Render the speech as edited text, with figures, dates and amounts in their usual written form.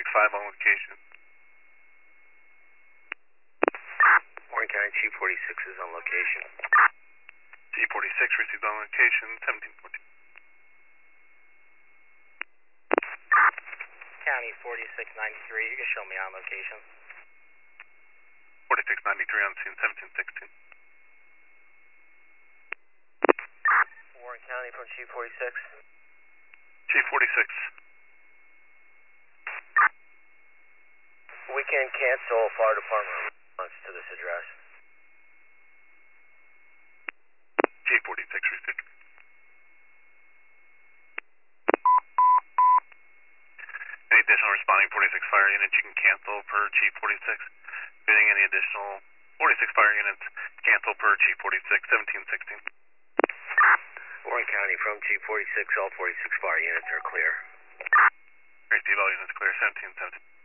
465 on location. Warren County, Chief 46 is on location. G46 received on location, 1714. County 4693, you can show me on location. 4693 on scene, 1716. Warren County from Chief 46. Chief 46. We can cancel fire department response to this address. G46 received. Any additional responding 46 fire units you can cancel per Chief 46. Getting any additional 46 fire units cancel per Chief 46, 1716. Warren County from Chief 46, all 46 fire units are clear. Receive all units clear, 1717.